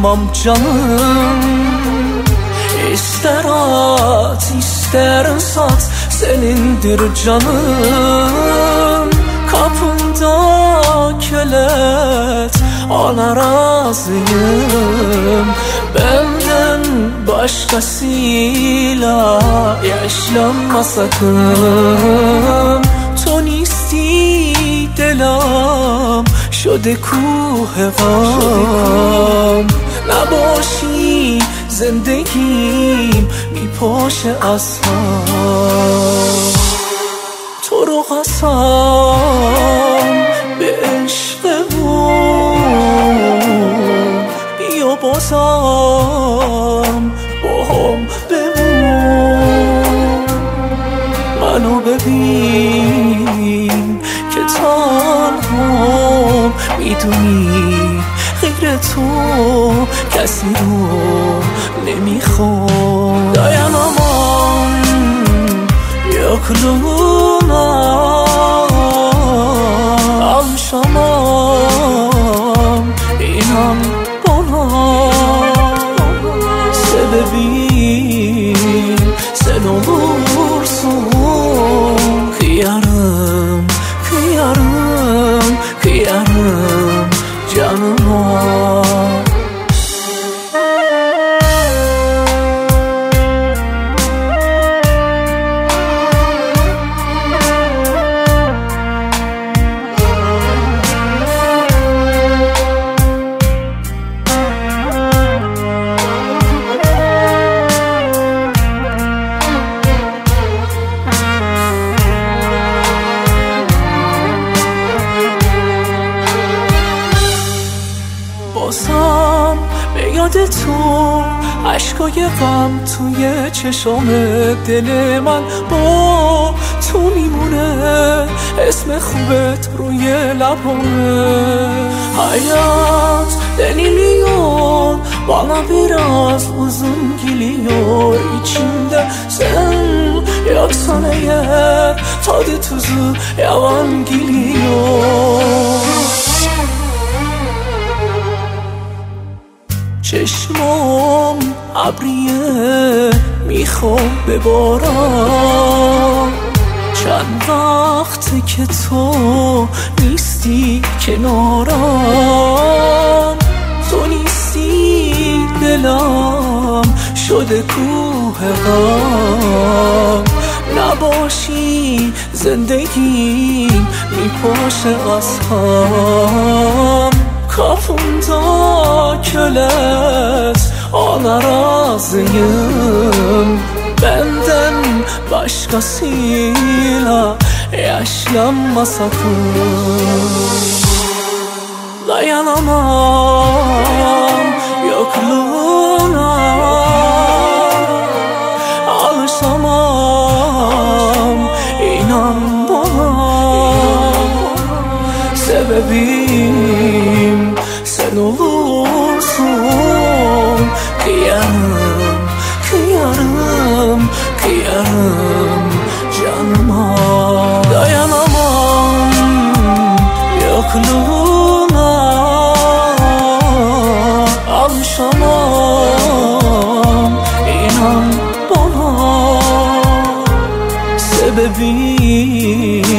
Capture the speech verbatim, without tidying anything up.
kıyamam canım. İster at ister sat senindir canım. Kapında kölet ana razıyım. Benden başkasıyla yaşlanma sakın. Tonisti دلم شده کوه غم. نباشی زندگیم میپاشه از هم. تو رو قسم به عشقمون بیا بازم با هم بمون. منو ببین که تنهام میدونی غیر تو کسی رو نمیخوام. dayanamam yokluğuna alışamam inan bana. Sebebim sen olursun. Kıyarım kıyarım kıyarım canıma. بازم به یاد تو عشقای غم توی چشام دل من با تو میمونه. اسم خوبت روی لبامه. hayat deli milyon bana biraz uzun geliyor. İçimde sen yoksan eğer tadı tuzu yavan geliyor. چشمام ابریه میخوام ببارم. چند وقته که تو نیستی کنارم. تو نیستی دلم شده کوه غم. نباشی زندگیم میپاشه از هم. Kapımda kölet ana razıyım. Benden başkasıyla yaşlanma sakın. Dayanamam yokluğuna alışamam inan bana. Sebebim sen olursun. Kıyarım, kıyarım, kıyarım canıma. Dayanamam yokluğuna alışamam inan bana. Sebebim